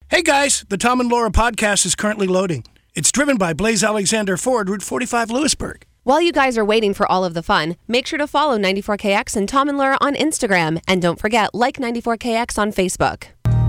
Hey guys, the Tom and Laura podcast is currently loading. It's driven by Blaze Alexander Ford, Route 45, Lewisburg. While you guys are waiting for all of the fun, make sure to follow 94KX and Tom and Laura on Instagram. And don't forget, like 94KX on Facebook.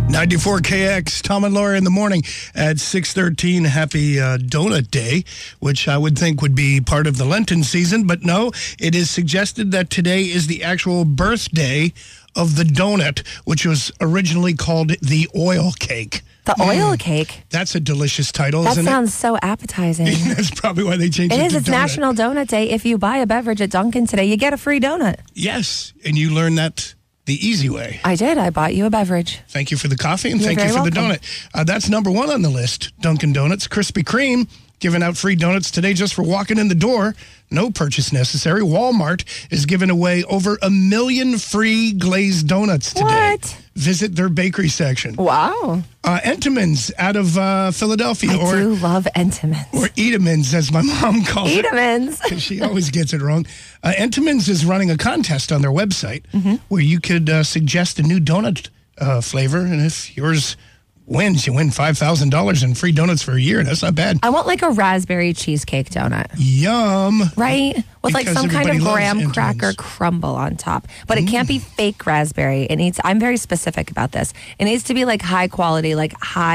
94KX, Tom and Laura in the morning at 6:13. Happy Donut Day, which I would think would be part of the Lenten season. But no, it is suggested that today is the actual birthday of the donut, which was originally called the oil cake. The oil cake. That's a delicious title, That isn't sounds so appetizing. it? That's probably why they changed it It is. to It's donut. National Donut Day. If you buy a beverage at Dunkin' today, you get a free donut. Yes, and you learn that the easy way. I did. I bought you a beverage. Thank you for the coffee, and You're thank you very for the welcome. donut. That's number one on the list, Dunkin' Donuts. Krispy Kreme giving out free donuts today just for walking in the door. No purchase necessary. Walmart is giving away over 1 million free glazed donuts today. What? Visit their bakery section. Wow. Entenmann's out of Philadelphia, I do love Entenmann's. or Edamann's, as my mom calls it. Edamann's. She always gets it wrong. Entenmann's is running a contest on their website where you could suggest a new donut flavor, and if yours wins, you win $5,000 in free donuts for a year. That's not bad. I want like a raspberry cheesecake donut. Yum. Right? With like Because some kind everybody of loves graham cracker Entenmann's. crumble on top. But it can't be fake raspberry. It needs, I'm very specific about this. It needs to be like high quality, like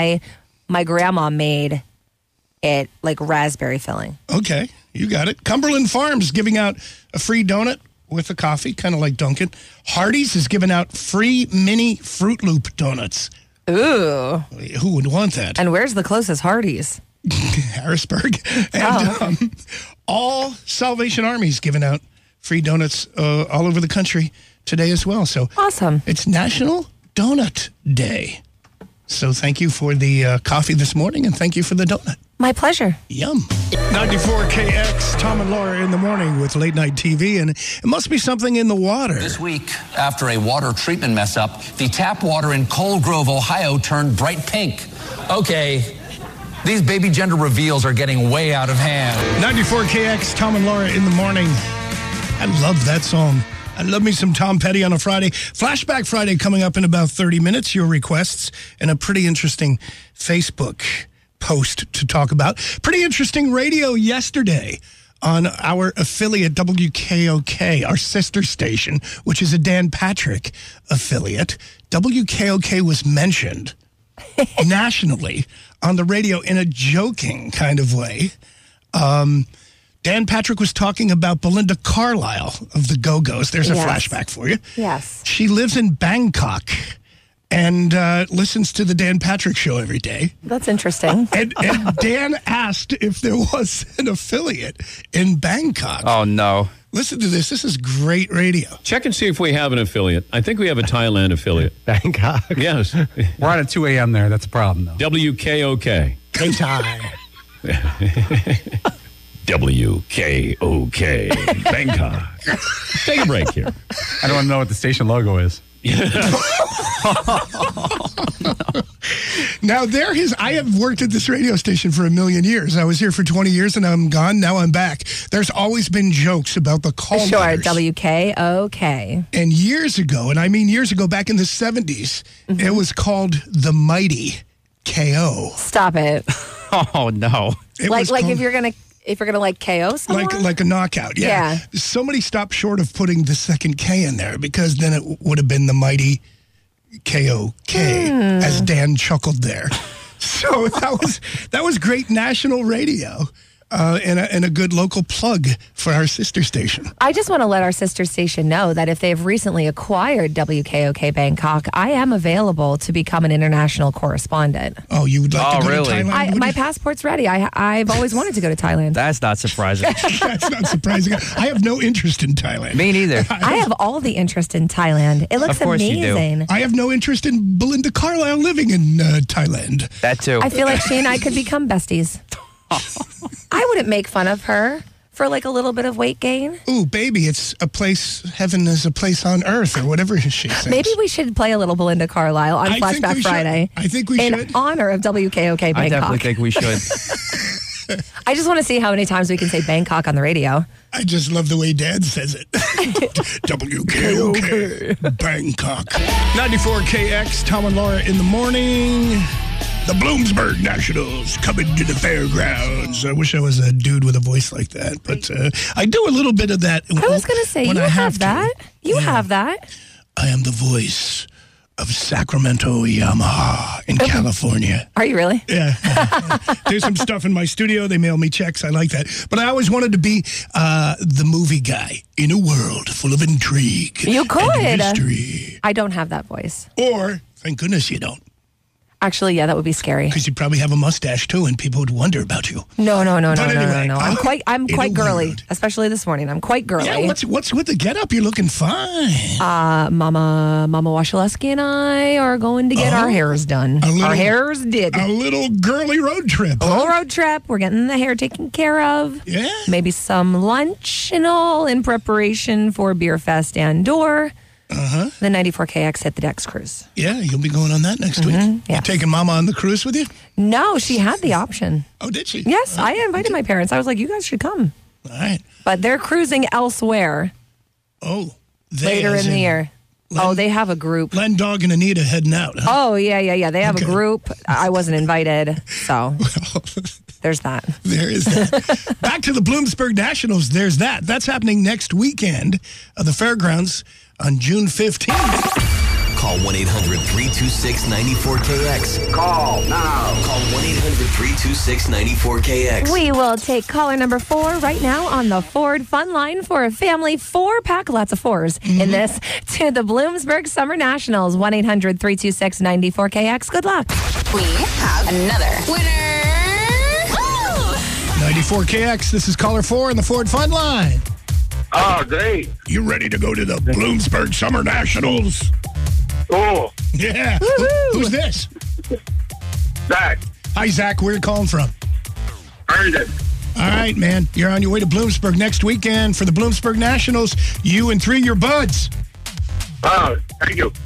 my grandma made it like raspberry filling. Okay, you got it. Cumberland Farms giving out a free donut with a coffee, kind of like Dunkin'. Hardee's is giving out free mini Fruit Loop donuts. Ooh. Who would want that? And where's the closest Hardee's? Harrisburg. And all Salvation Army's giving out free donuts all over the country today as well. So Awesome. it's National Donut Day. So thank you for the coffee this morning, and thank you for the donut. My pleasure. Yum. 94KX, Tom and Laura in the morning with late night TV, and it must be something in the water. This week, after a water treatment mess up, the tap water in Cold Grove, Ohio turned bright pink. Okay, these baby gender reveals are getting way out of hand. 94KX, Tom and Laura in the morning. I love that song. I love me some Tom Petty on a Friday. Flashback Friday coming up in about 30 minutes. Your requests and a pretty interesting Facebook post to talk about. Pretty interesting radio yesterday on our affiliate WKOK, our sister station, which is a Dan Patrick affiliate. WKOK was mentioned nationally on the radio in a joking kind of way. Dan Patrick was talking about Belinda Carlisle of the Go-Go's. There's a Yes. flashback for you. Yes. She lives in Bangkok and listens to the Dan Patrick show every day. That's interesting. And Dan asked if there was an affiliate in Bangkok. Oh, no. Listen to this. This is great radio. Check and see if we have an affiliate. I think we have a Thailand affiliate. Bangkok. Yes. We're on at 2 a.m. there. That's a problem, though. WKOK. Thai. WKOK. Bangkok. Take a break here. I don't want to know what the station logo is. Now, I have worked at this radio station for 1 million years. I was here for 20 years and I'm gone. Now I'm back. There's always been jokes about the call Sure, letters. WKOK. And years ago, and I mean years ago, back in the 70s, it was called the Mighty KO. Stop it. Oh, no. It Like was if called- you're gonna like KO someone? like a knockout, yeah. Somebody stopped short of putting the second K in there because then it would have been the Mighty KOK, as Dan chuckled there. So that was great national radio. And a good local plug for our sister station. I just want to let our sister station know that if they've recently acquired WKOK Bangkok, I am available to become an international correspondent. Oh, you would like to go really? to Thailand? would My you? passport's ready. I've always wanted to go to Thailand. That's not surprising. That's not surprising. I have no interest in Thailand. Me neither. I have all the interest in Thailand. It looks Of course you do. amazing. I have no interest in Belinda Carlisle living in Thailand. That too. I feel like she and I could become besties. I wouldn't make fun of her for like a little bit of weight gain. Ooh, baby, it's a place, heaven is a place on earth, or whatever she says. Maybe we should play a little Belinda Carlisle on I think we Flashback should. Friday. I think we in should. honor of WKOK Bangkok. I definitely think we should. I just want to see how many times we can say Bangkok on the radio. I just love the way Dad says it. WKOK, Bangkok. 94KX, Tom and Laura in the morning. The Bloomsburg Nationals coming to the fairgrounds. I wish I was a dude with a voice like that, but I do a little bit of that. I was going to say, you have that. You have that. I am the voice of Sacramento Yamaha in California. Are you really? Yeah. There's some stuff in my studio. They mail me checks. I like that. But I always wanted to be the movie guy in a world full of intrigue. You could. And mystery. I don't have that voice. Or, thank goodness you don't. Actually, yeah, that would be scary. Because you'd probably have a mustache too, and people would wonder about you. No. Anyway, I'm quite girly, world. especially this morning. I'm quite girly. Yeah, what's with the getup? You're looking fine. Mama Washaleski and I are going to get our hairs done. Our hairs did. A little girly road trip. A little road trip. We're getting the hair taken care of. Yeah. Maybe some lunch and all in preparation for Beer Fest and/or the 94KX Hit the Decks cruise. Yeah, you'll be going on that next week. Yes. You taking Mama on the cruise with you? No, she had the option. Oh, did she? Yes, I invited my parents. I was like, you guys should come. All right. But they're cruising elsewhere Oh. later in the year. They have a group. Len, Dog, and Anita heading out. Huh? Oh, yeah. They have a group. I wasn't invited, so there's that. There is that. Back to the Bloomsburg Nationals, there's that. That's happening next weekend at the fairgrounds on June 15th. Call 1-800-326-94KX. Call now. Call 1-800-326-94KX. We will take caller number 4 right now on the Ford Fun Line for a family 4-pack, lots of 4s in this, to the Bloomsburg Summer Nationals. 1-800-326-94KX. Good luck. We have another winner. 94KX, this is caller 4 on the Ford Fun Line. Oh, great. You ready to go to the Bloomsburg Summer Nationals? Cool. Yeah. Who's this? Zach. Hi, Zach. Where are you calling from? Herndon. All right, man. You're on your way to Bloomsburg next weekend for the Bloomsburg Nationals. You and 3 of your buds. Oh, thank you.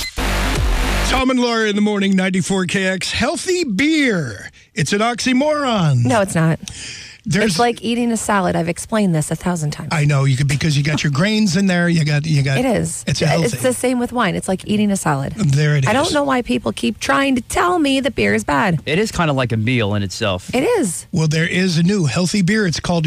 Tom and Laura in the morning, 94KX. Healthy beer. It's an oxymoron. No, it's not. It's like eating a salad. I've explained this 1,000 times. I know, because you got your grains in there. You got. It is. It's healthy. It's the same with wine. It's like eating a salad. There it is. I don't know why people keep trying to tell me that beer is bad. It is kind of like a meal in itself. It is. Well, there is a new healthy beer. It's called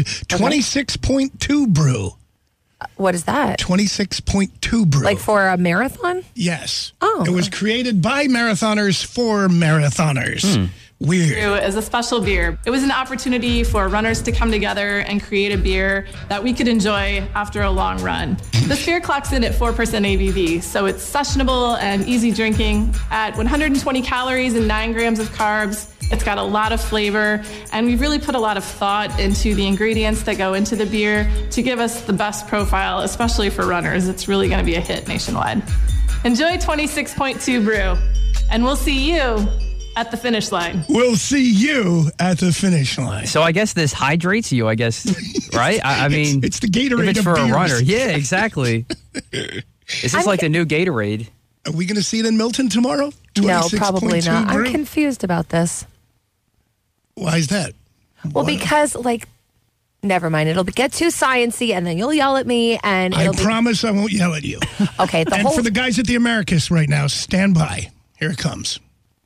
26.2 Brew. What is that? 26.2 Brew. Like for a marathon? Yes. Oh. It was created by marathoners for marathoners. Weird. It was a special beer. It was an opportunity for runners to come together and create a beer that we could enjoy after a long run. This beer clocks in at 4% ABV, so it's sessionable and easy drinking. At 120 calories and 9 grams of carbs, it's got a lot of flavor, and we've really put a lot of thought into the ingredients that go into the beer to give us the best profile, especially for runners. It's really going to be a hit nationwide. Enjoy 26.2 Brew, and we'll see you at the finish line. We'll see you at the finish line. So I guess this hydrates you, I guess, right? I mean, it's the Gatorade if it's of for beers. a runner. Yeah, exactly. Is this like the new Gatorade? Are we going to see it in Milton tomorrow? No, probably not. Brew? I'm confused about this. Why is that? Well, because, never mind. It'll get too sciencey, and then you'll yell at me, and I promise I won't yell at you. Okay. And for the guys at the Americas right now, stand by. Here it comes.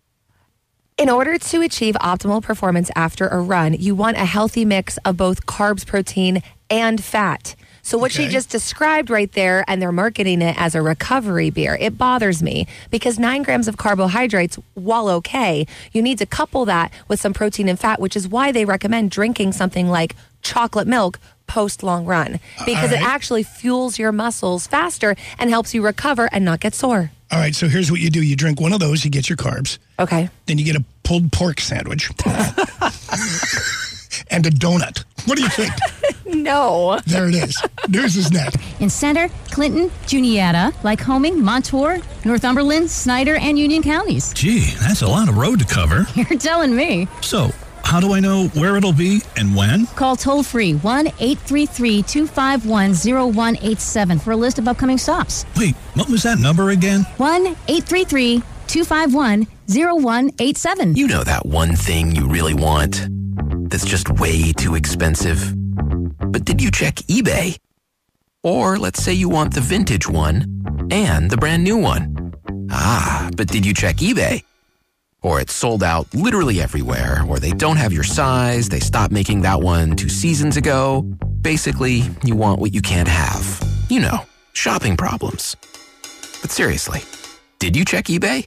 In order to achieve optimal performance after a run, you want a healthy mix of both carbs, protein, and fat. So what she just described right there, and they're marketing it as a recovery beer, it bothers me because 9 grams of carbohydrates, while okay, you need to couple that with some protein and fat, which is why they recommend drinking something like chocolate milk post long run, because it actually fuels your muscles faster and helps you recover and not get sore. All right, so here's what you do. You drink one of those, you get your carbs. Okay. Then you get a pulled pork sandwich. And a donut. What do you think? No. There it is. News is next. In Center, Clinton, Juniata, Lycoming, Montour, Northumberland, Snyder, and Union counties. Gee, that's a lot of road to cover. You're telling me. So, how do I know where it'll be and when? Call toll-free 1-833-251-0187 for a list of upcoming stops. Wait, what was that number again? 1-833-251-0187. You know that one thing you really want that's just way too expensive. But did you check eBay? Or let's say you want the vintage one and the brand new one. But did you check eBay? or it's sold out literally everywhere, or they don't have your size, they stopped making that one 2 seasons ago. Basically, you want what you can't have. You know, shopping problems. But seriously, did you check eBay?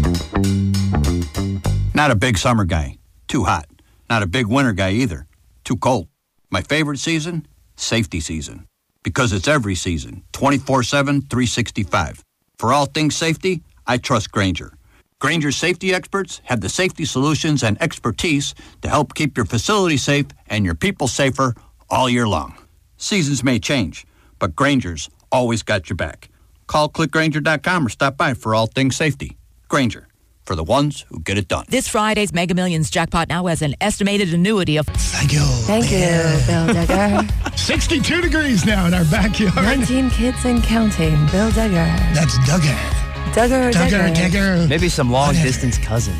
Not a big summer guy. Too hot. Not a big winter guy either. Too cold. My favorite season? Safety season. Because it's every season, 24/7, 365. For all things safety, I trust Grainger. Grainger's safety experts have the safety solutions and expertise to help keep your facility safe and your people safer all year long. Seasons may change, but Grainger's always got your back. Call clickgrainger.com or stop by for all things safety. Grainger, for the ones who get it done. This Friday's Mega Millions jackpot now has an estimated annuity of... Thank you. Thank you, Bill Duggar. 62 degrees now in our backyard. 19 kids and counting. Bill Duggar. That's Duggar. Duggar. Maybe some long-distance cousin.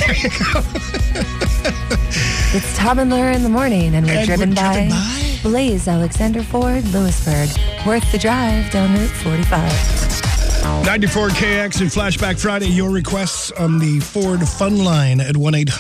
It's Tom and Laura in the morning, and we're driven by Blaze Alexander Ford, Lewisburg. Worth the drive down Route 45. 94 KX and Flashback Friday. Your requests on the Ford Fun Line at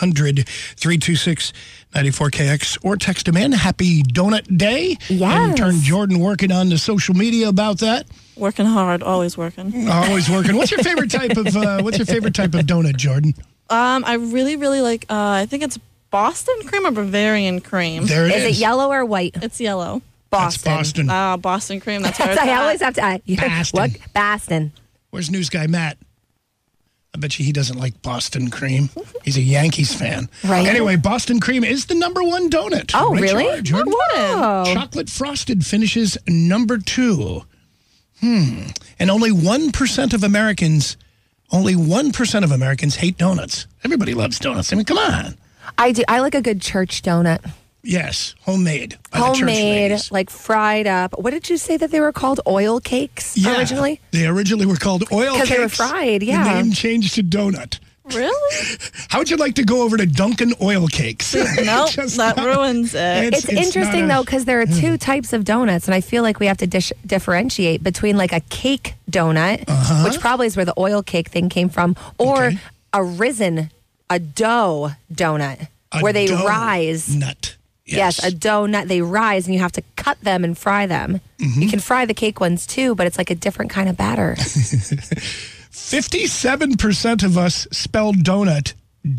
1-800-326-94KX or text them in. Happy Donut Day. Yes. And turn Jordan working on the social media about that. Working hard, always working. Always working. What's your favorite type of donut, Jordan? I really like. I think it's Boston cream or Bavarian cream. There it is. Is it yellow or white? It's yellow. Boston. That's Boston. Boston cream. That's where it's I at. always have to. Boston. What? Boston. Where's news guy Matt? I bet you he doesn't like Boston cream. He's a Yankees fan. Right. Anyway, Boston cream is the number one donut. Oh, Right, really? Jordan? Whoa. Chocolate frosted finishes number 2. And only 1% of Americans hate donuts. Everybody loves donuts. I mean, come on. I do. I like a good church donut. Yes, homemade. By the church Homemade, ladies. like fried up. What did you say that they were called? Oil cakes originally? They originally were called oil cakes. Because they were fried, yeah. The name changed to donut. Really? How would you like to go over to Dunkin' Oil Cakes? Nope, that ruins it. It's interesting, though, because there are 2 types of donuts, and I feel like we have to differentiate between like a cake donut, which probably is where the oil cake thing came from, or a dough donut, where they rise. Nut. Yes, a dough nut. They rise, and you have to cut them and fry them. You can fry the cake ones, too, but it's like a different kind of batter. 57% of us spell donut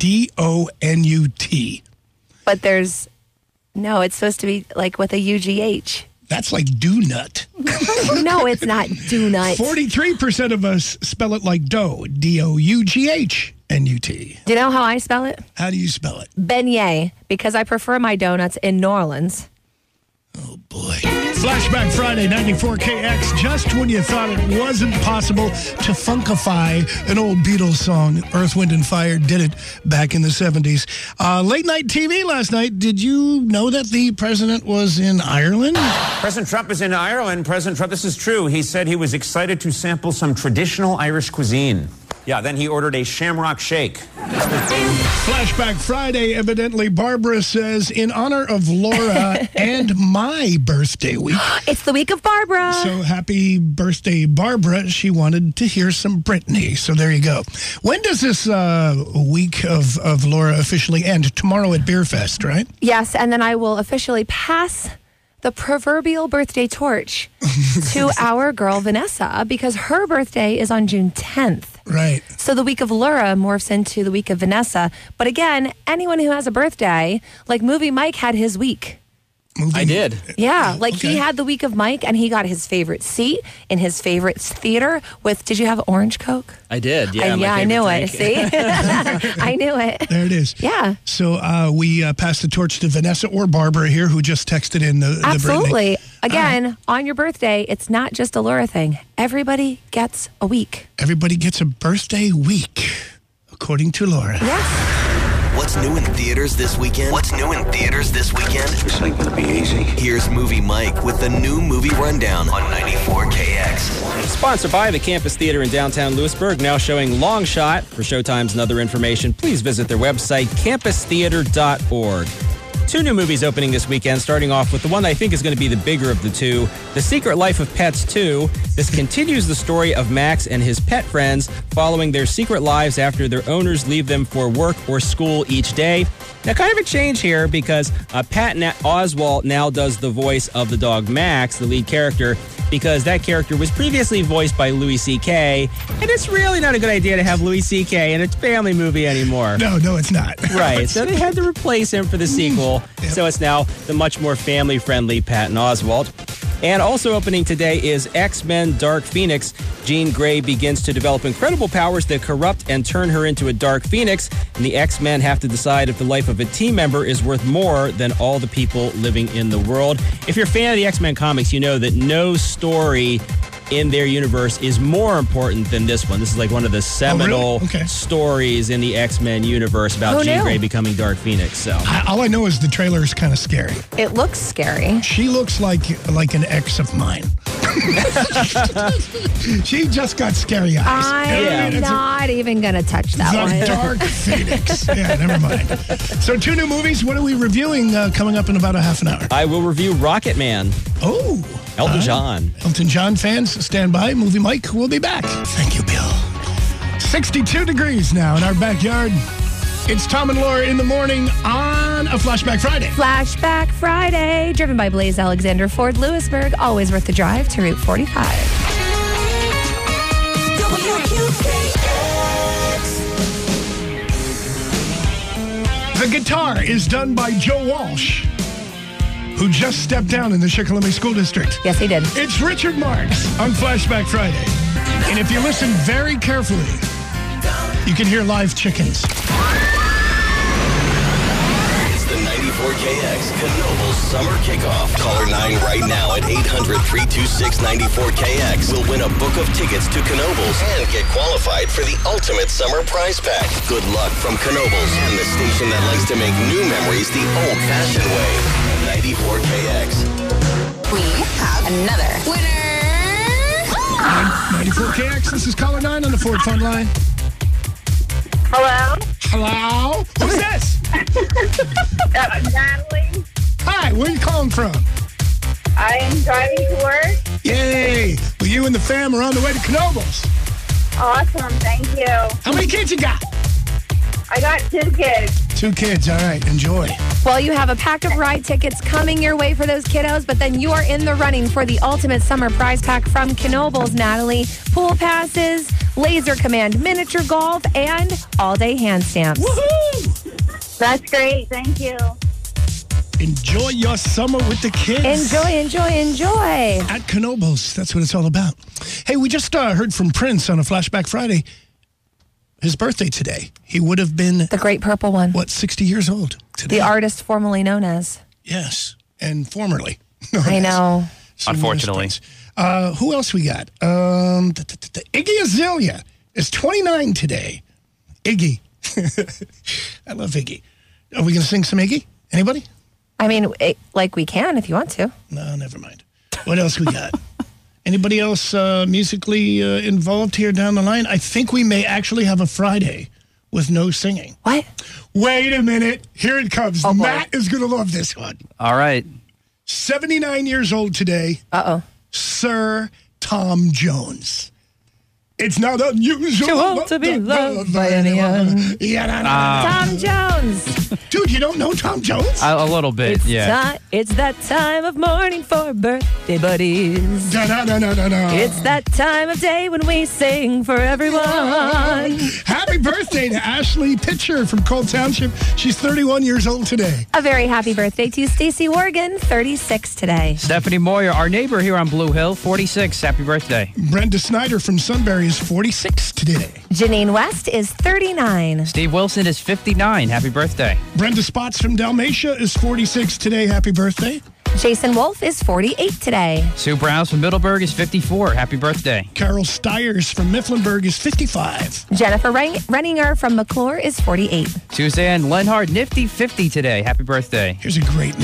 D-O-N-U-T. But it's supposed to be like with a U-G-H. That's like do nut. No, it's not do nut. 43% of us spell it like dough, D-O-U-G-H-N-U-T. Do you know how I spell it? How do you spell it? Beignet, because I prefer my donuts in New Orleans. Oh, boy. Flashback Friday, 94 KX. Just when you thought it wasn't possible to funkify an old Beatles song, Earth, Wind, and Fire did it back in the 70s. Late night TV last night. Did you know that the president was in Ireland? President Trump is in Ireland. President Trump, this is true. He said he was excited to sample some traditional Irish cuisine. Yeah, then he ordered a shamrock shake. Flashback Friday, evidently, Barbara says, in honor of Laura and my birthday week. It's the week of Barbara. So happy birthday, Barbara. She wanted to hear some Britney. So there you go. When does this week of Laura officially end? Tomorrow at Beer Fest, right? Yes, and then I will officially pass the proverbial birthday torch to our girl Vanessa, because her birthday is on June 10th. Right. So the week of Laura morphs into the week of Vanessa. But again, anyone who has a birthday, like Movie Mike had his week. I did. Yeah, like he had the week of Mike, and he got his favorite seat in his favorite theater with, did you have orange Coke? I did, yeah. I knew it. See? I knew it. There it is. Yeah. So we pass the torch to Vanessa or Barbara here, who just texted in the Absolutely. Britney. Again, on your birthday, it's not just a Laura thing. Everybody gets a week. Everybody gets a birthday week, according to Laura. Yes. What's new in theaters this weekend? This ain't gonna be easy. Here's Movie Mike with the new movie rundown on 94 KX. Sponsored by the Campus Theater in downtown Lewisburg, now showing Long Shot. For showtimes and other information, please visit their website, campustheater.org. 2 new movies opening this weekend, starting off with the one I think is going to be the bigger of the two, The Secret Life of Pets 2. This continues the story of Max and his pet friends following their secret lives after their owners leave them for work or school each day. Now, kind of a change here because Patton Oswalt now does the voice of the dog Max, the lead character, because that character was previously voiced by Louis C.K., and it's really not a good idea to have Louis C.K. in a family movie anymore. No, it's not. Right, so they had to replace him for the sequel, so it's now the much more family-friendly Patton Oswalt. And also opening today is X-Men Dark Phoenix. Jean Grey begins to develop incredible powers that corrupt and turn her into a Dark Phoenix, and the X-Men have to decide if the life of a team member is worth more than all the people living in the world. If you're a fan of the X-Men comics, you know that no story in their universe is more important than this one. This is like one of the seminal stories in the X-Men universe about Jean Grey becoming Dark Phoenix. So all I know is the trailer is kind of scary. It looks scary. She looks like an ex of mine. She just got scary eyes. I'm not even going to touch that one. The Dark Phoenix. Yeah, never mind. So 2 new movies. What are we reviewing coming up in about a half an hour? I will review Rocket Man. Oh. Elton John. Elton John fans, stand by. Movie Mike will be back. Thank you, Bill. 62 degrees now in our backyard. It's Tom and Laura in the morning on a Flashback Friday. Flashback Friday, driven by Blaze Alexander Ford Lewisburg. Always worth the drive to Route 45. The guitar is done by Joe Walsh, who just stepped down in the Shikellamy School District. Yes, he did. It's Richard Marx on Flashback Friday. And if you listen very carefully, you can hear live chickens. It's the 94KX Knoebels Summer Kickoff. Caller 9 right now at 800-326-94KX will win a book of tickets to Knoebels and get qualified for the ultimate summer prize pack. Good luck from Knoebels and the station that likes to make new memories the old-fashioned way. 94KX. We have another winner. 94KX, this is caller 9 on the Ford Fun Line. Hello? Hello? Who's this? Natalie. Hi, where are you calling from? I am driving to work. Yay! Well, you and the fam are on the way to Knoebels. Awesome, thank you. How many kids you got? I got 2 kids. 2 kids, all right, enjoy. Well, you have a pack of ride tickets coming your way for those kiddos, but then you are in the running for the ultimate summer prize pack from Knoebels, Natalie. Pool passes, laser command miniature golf, and all-day hand stamps. Woohoo! That's great, thank you. Enjoy your summer with the kids. Enjoy. At Knoebels, that's what it's all about. Hey, we just heard from Prince on a Flashback Friday. His birthday today. He would have been... The Great Purple One. 60 years old today? The artist formerly known as. Yes, and formerly. I know. Unfortunately. Who else we got? Iggy Azalea is 29 today. Iggy. I love Iggy. Are we going to sing some Iggy? Anybody? I mean, we can if you want to. No, never mind. What else we got? Anybody else musically involved here down the line? I think we may actually have a Friday with no singing. What? Wait a minute. Here it comes. Oh, Matt is going to love this one. All right. 79 years old today. Uh-oh. Sir Tom Jones. It's not unusual to be loved by anyone. Tom Jones. Dude, you don't know Tom Jones? A little bit, It's that time of morning for birthday buddies. It's that time of day when we sing for everyone. Happy birthday to Ashley Pitcher from Cole Township. She's 31 years old today. A very happy birthday to Stacy Morgan, 36 today. Stephanie Moyer, our neighbor here on Blue Hill, 46. Happy birthday. Brenda Snyder from Sunbury is 46 today. Janine West is 39. Steve Wilson is 59. Happy birthday. Brenda Spots from Dalmatia is 46 today. Happy birthday. Jason Wolf is 48 today. Sue Browse from Middleburg is 54. Happy birthday. Carol Stiers from Mifflinburg is 55. Jennifer Renninger from McClure is 48. Suzanne Lenhart, nifty 50 today. Happy birthday. Here's a great name.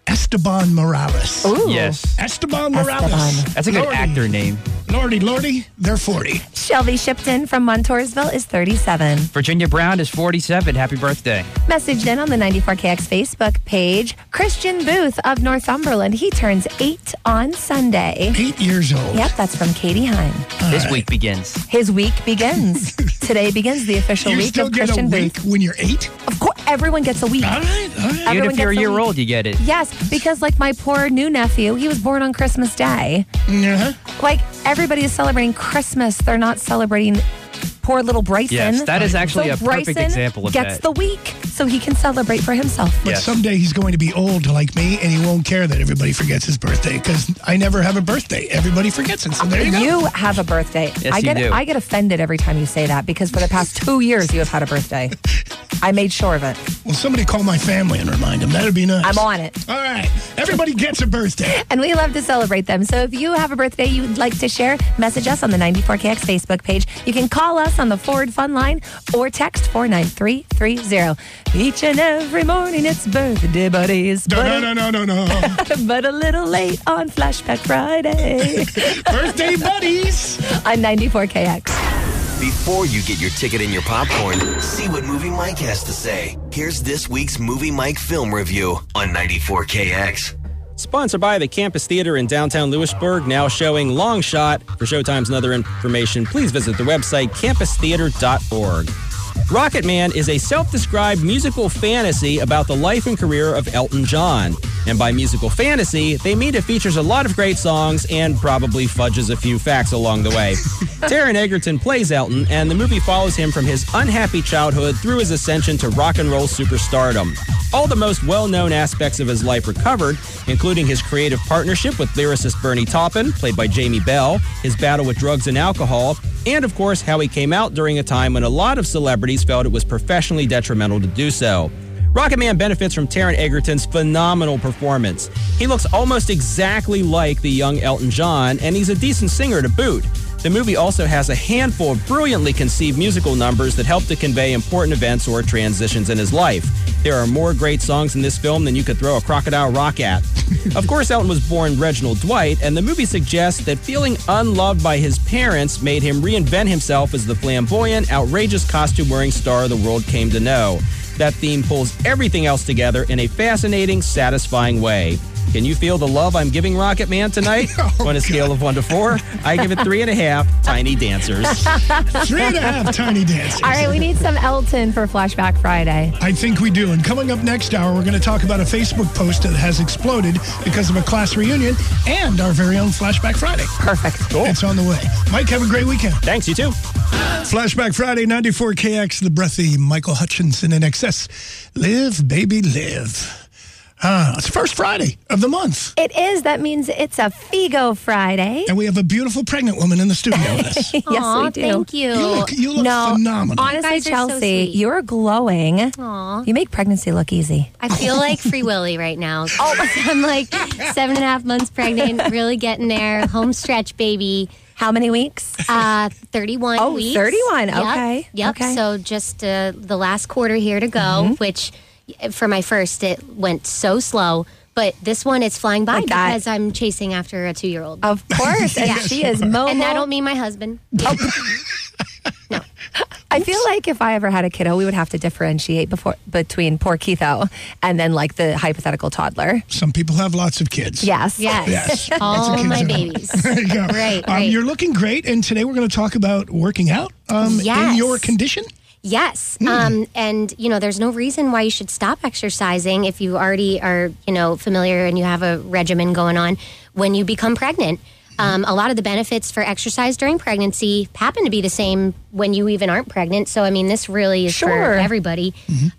Esteban Morales. Ooh. Yes. Esteban Morales. That's a good Lordy. actor name. Lordy, they're 40. Shelby Shipton from Montoursville is 37. Virginia Brown is 47. Happy birthday. Messaged in on the 94KX Facebook page. Christian Booth of Northumberland. He turns 8 on Sunday. 8 years old. Yep, that's from Katie Hine. This week begins. His week begins. Today begins the official You week still of get Christian a Booth. week when you're 8? Of course, everyone gets a week. All right. Even Everyone if you're a gets year week. old, you get it. Yes, because like my poor new nephew, he was born on Christmas Day. Uh-huh. Like everybody is celebrating Christmas. They're not celebrating poor little Bryson. Yes, that is actually So a perfect Bryson example of gets that. the week so he can celebrate for himself. But Yes. someday he's going to be old like me, and he won't care that everybody forgets his birthday because I never have a birthday. Everybody forgets it. So there you go. You have a birthday. Yes, I you get do. I get offended every time you say that because for the past 2 years you have had a birthday. I made sure of it. Well, somebody call my family and remind them. That would be nice. I'm on it. All right. Everybody gets a birthday. And we love to celebrate them. So if you have a birthday you'd like to share, message us on the 94KX Facebook page. You can call us on the Ford Fun line or text 49330. Each and every morning it's birthday buddies. No. But a little late on Flashback Friday. Birthday buddies. On 94KX. Before you get your ticket and your popcorn, see what Movie Mike has to say. Here's this week's Movie Mike film review on 94KX. Sponsored by the Campus Theater in downtown Lewisburg, now showing Long Shot. For showtimes and other information, please visit the website campustheater.org. Rocket Man is a self-described musical fantasy about the life and career of Elton John. And by musical fantasy, they mean it features a lot of great songs and probably fudges a few facts along the way. Taron Egerton plays Elton, and the movie follows him from his unhappy childhood through his ascension to rock and roll superstardom. All the most well-known aspects of his life are covered, including his creative partnership with lyricist Bernie Taupin, played by Jamie Bell, his battle with drugs and alcohol, and of course how he came out during a time when a lot of celebrities felt it was professionally detrimental to do so. Rocket Man benefits from Taron Egerton's phenomenal performance. He looks almost exactly like the young Elton John, and he's a decent singer to boot. The movie also has a handful of brilliantly conceived musical numbers that help to convey important events or transitions in his life. There are more great songs in this film than you could throw a crocodile rock at. Of course, Elton was born Reginald Dwight, and the movie suggests that feeling unloved by his parents made him reinvent himself as the flamboyant, outrageous costume-wearing star the world came to know. That theme pulls everything else together in a fascinating, satisfying way. Can you feel the love I'm giving Rocket Man tonight? On a scale of 1 to 4, I give it 3.5 tiny dancers. 3.5 tiny dancers. All right, we need some Elton for Flashback Friday. I think we do. And coming up next hour, we're going to talk about a Facebook post that has exploded because of a class reunion and our very own Flashback Friday. Perfect. Cool. It's on the way. Mike, have a great weekend. Thanks, you too. Flashback Friday, 94KX, the breathy Michael Hutchinson in excess. Live, baby, live. It's first Friday of the month. It is. That means it's a Figo Friday. And we have a beautiful pregnant woman in the studio with us. Yes, Aw, we do. thank you. You look phenomenal. Honestly, You guys are so Chelsea, sweet. you're glowing. Aw. You make pregnancy look easy. I feel like Free Willy right now. I'm like 7.5 months pregnant, really getting there. Home stretch, baby. How many weeks? 31 Oh, weeks. 31. Yep. Okay. Yep. Okay. So just the last quarter here to go, which for my first, it went so slow. But this one, it's flying by Like that. because I'm chasing after a 2-year-old. Of course. And she is mobile. And I don't mean my husband. No. I feel like if I ever had a kiddo, we would have to differentiate between poor Keitho and then like the hypothetical toddler. Some people have lots of kids. Yes. Yes. All Lots of my kids. babies. There you go. Right. You're looking great, and today we're going to talk about working out in Yes. your condition. Yes. And, there's no reason why you should stop exercising if you already are, familiar and you have a regimen going on when you become pregnant. A lot of the benefits for exercise during pregnancy happen to be the same when you even aren't pregnant. So, this really is for everybody.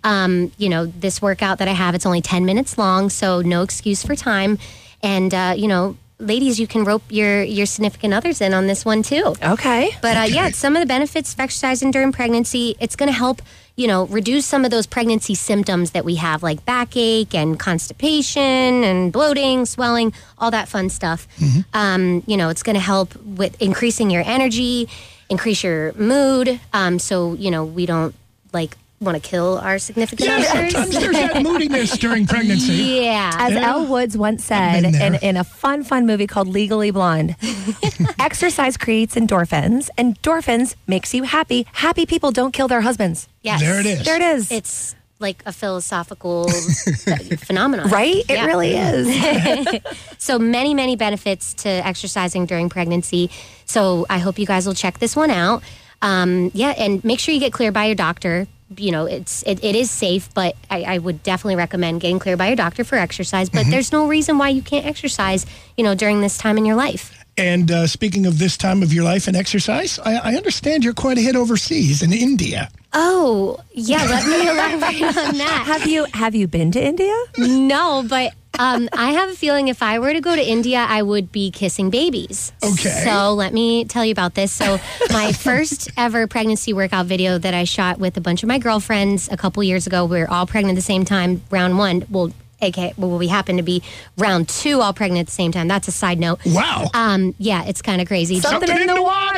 This workout that I have, it's only 10 minutes long, so no excuse for time. And, ladies, you can rope your significant others in on this one too. Okay. But some of the benefits of exercising during pregnancy, it's going to help, reduce some of those pregnancy symptoms that we have, like backache and constipation and bloating, swelling, all that fun stuff. It's going to help with increasing your energy, increase your mood. So, we don't want to kill our significant others. Sometimes there's that moodiness during pregnancy. Yeah. As Elle Woods once said in a fun movie called Legally Blonde, exercise creates endorphins. Endorphins makes you happy. Happy people don't kill their husbands. Yes. There it is. There it is. It's like a philosophical phenomenon. Right? It really is. So many benefits to exercising during pregnancy. So I hope you guys will check this one out. And make sure you get cleared by your doctor. You know, it is safe, but I would definitely recommend getting cleared by your doctor for exercise. But there's no reason why you can't exercise, during this time in your life. And speaking of this time of your life and exercise, I understand you're quite a hit overseas in India. Oh, yeah, let me elaborate on that. Have you been to India? No, but I have a feeling if I were to go to India, I would be kissing babies. Okay. So let me tell you about this. So my first ever pregnancy workout video that I shot with a bunch of my girlfriends a couple years ago, we were all pregnant at the same time, round one. We happen to be round 2 all pregnant at the same time. That's a side note. Wow. Yeah, it's kind of crazy. Something in the water.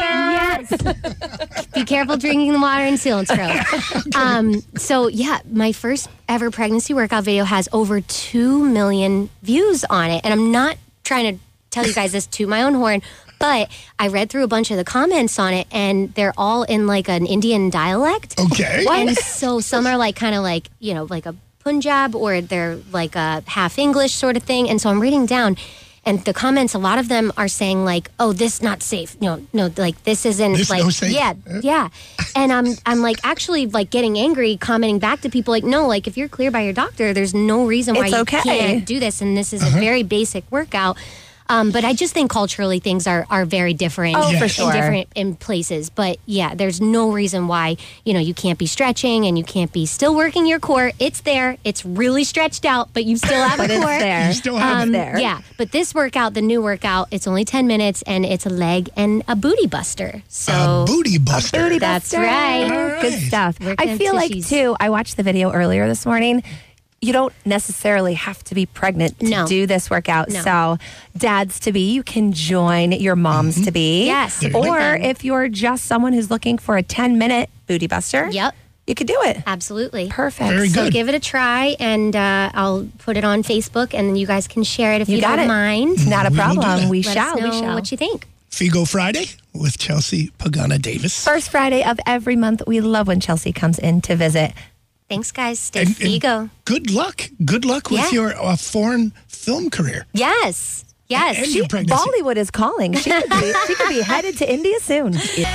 Yes. Be careful drinking the water in Selinsgrove. So, yeah, my first ever pregnancy workout video has over 2 million views on it. And I'm not trying to tell you guys this to my own horn, but I read through a bunch of the comments on it, and they're all in like an Indian dialect. Okay. And so some are like kind of like, like a Punjab, or they're like a half English sort of thing. And so I'm reading down, and the comments, a lot of them are saying like, "Oh, this not safe. No, like this isn't this like no safe. Yeah." And I'm like actually like getting angry, commenting back to people like, "No, like if you're cleared by your doctor, there's no reason why you can't do this, and this is a very basic workout." But I just think culturally things are very different. Oh, for sure. Different in places. But yeah, there's no reason why, you can't be stretching and you can't be still working your core. It's there. It's really stretched out, but you still have a core. It's there. You still have it there. Yeah. But this workout, the new workout, it's only 10 minutes, and it's a leg and a booty buster. So a booty buster. That's right. All right. Good stuff. Working I on feel like, tissues. too, I watched the video earlier this morning. You don't necessarily have to be pregnant to do this workout. No. So dads-to-be, you can join your moms-to-be. Yes. Or if you're just someone who's looking for a 10-minute booty buster, Yep. you could do it. Absolutely. Perfect. Very So good. give it a try, and I'll put it on Facebook, and then you guys can share it if you got don't it. mind. Not a We will do problem. that. We Let shall. us know We shall. what you think. Figo Friday with Chelsea Pagana Davis. First Friday of every month. We love when Chelsea comes in to visit. Thanks, guys. Stay And Figo. good luck. Good luck with Yeah. your foreign film career. Yes. And your pregnancy. Bollywood is calling. She could be headed to India soon.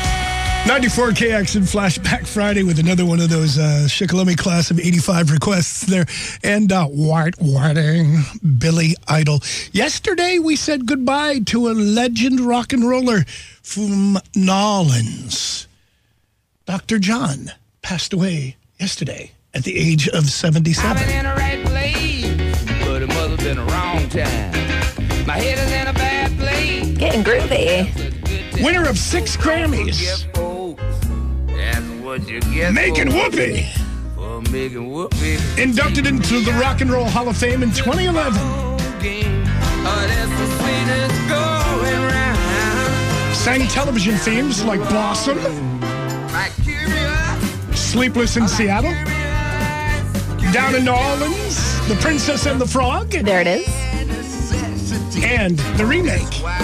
94 KX and Flashback Friday with another one of those Shikellamy class of 85 requests there. And Warting, Billy Idol. Yesterday we said goodbye to a legend rock and roller from Nolans. Dr. John passed away yesterday at the age of 77. I've been in the right place, but it must have been a wrong time. My head is in a bad place. Getting groovy. Winner of 6 Grammys. That's what you get. Making for whoopee. For making whoopee. Inducted into the Rock and Roll Hall of Fame in 2011. Oh, that's the sweetest going round. Sang television themes like Blossom, Like curious, Sleepless in Seattle, Down in New Orleans, The Princess and the Frog, There it is. and the remake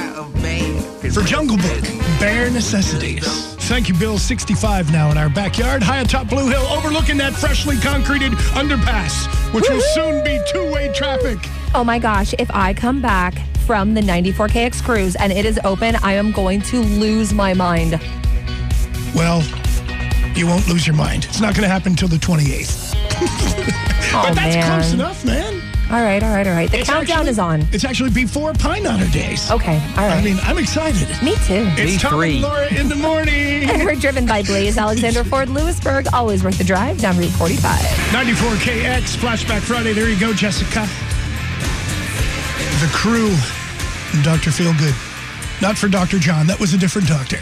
for Jungle Book, Bare Necessities. Thank you, Bill. 65 now in our backyard, high atop Blue Hill, overlooking that freshly concreted underpass, which will soon be two-way traffic. Oh my gosh, if I come back from the 94KX cruise and it is open, I am going to lose my mind. Well, you won't lose your mind. It's not going to happen until the 28th. But that's man. close enough, man. All right. The It's countdown actually- is on. It's actually before Pine Otter Days. Okay, all right. I mean, I'm excited. Me too. It's Tom and Laura in the morning. And we're driven by Blaze Alexander Ford Lewisburg, always worth the drive down Route 45. 94 KX, Flashback Friday. There you go, Jessica. The crew, Dr. Feelgood. Not for Dr. John. That was a different doctor.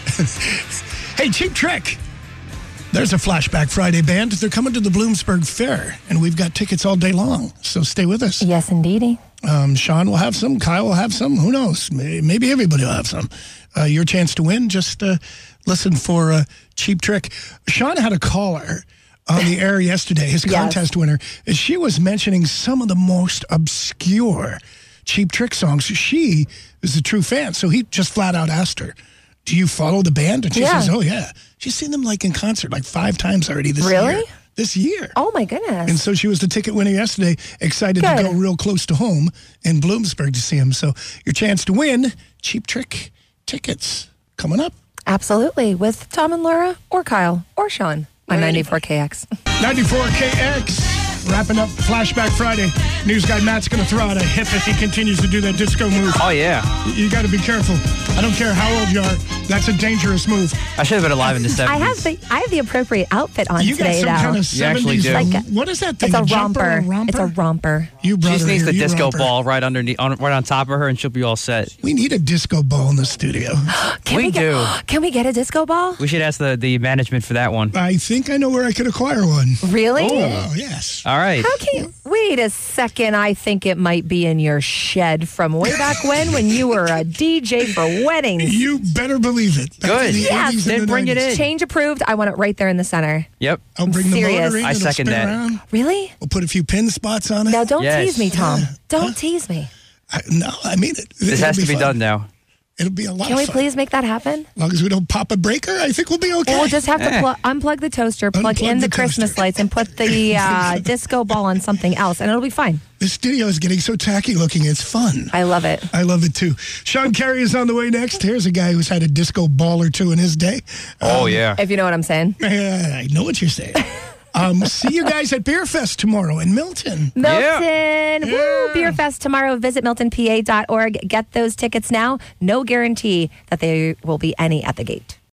Hey, Cheap Trick. There's a Flashback Friday band. They're coming to the Bloomsburg Fair, and we've got tickets all day long. So stay with us. Yes, indeedy. Sean will have some. Kyle will have some. Who knows? Maybe everybody will have some. Your chance to win. Just listen for Cheap Trick. Sean had a caller on the air yesterday, his contest winner, and she was mentioning some of the most obscure Cheap Trick songs. She is a true fan, so he just flat out asked her, do you follow the band? And she says, oh, yeah. She's seen them in concert 5 times already this year. Really? This year. Oh, my goodness. And so she was the ticket winner yesterday, excited to go real close to home in Bloomsburg to see him. So your chance to win Cheap Trick tickets coming up. Absolutely. With Tom and Laura or Kyle or Sean on 94KX. 94KX. Wrapping up Flashback Friday. News guy Matt's going to throw out a hip if he continues to do that disco move. Oh, yeah. You got to be careful. I don't care how old you are. That's a dangerous move. I should have been alive in the 70s. I have the appropriate outfit on you today, got some though. kind of 70s. You actually do. What is that thing? It's a jumper, romper. It's a romper. You She just needs the you disco romper. ball right underneath, right on top of her, and she'll be all set. We need a disco ball in the studio. We do. Can we get a disco ball? We should ask the management for that one. I think I know where I could acquire one. Really? Oh, yes. All right. How can you... Wait a second. I think it might be in your shed from way back when you were a DJ for weddings. You better believe it. Back Good. in the Yes. 80s and Then the bring it 90s. in. Change approved. I want it right there in the center. Yep. I'll bring the serious. motor in. I it'll second spin that. around. Really? We'll put a few pin spots on it. Now, don't Yes. tease me, Tom. Don't tease me. No, I mean it. This It'll has to be fun. done now. It'll be a lot Can of we fun. please make that happen? As long as we don't pop a breaker, I think we'll be okay. We'll just have to unplug the toaster, plug Unplug in the the Christmas toaster. lights, and put the disco ball on something else, and it'll be fine. The studio is getting so tacky looking. It's fun. I love it. I love it too. Sean Carey is on the way next. Here's a guy who's had a disco ball or two in his day. Oh, yeah. If you know what I'm saying. I know what you're saying. See you guys at Beer Fest tomorrow in Milton. Milton. Woo! Beer Fest tomorrow. Visit miltonpa.org. Get those tickets now. No guarantee that there will be any at the gate.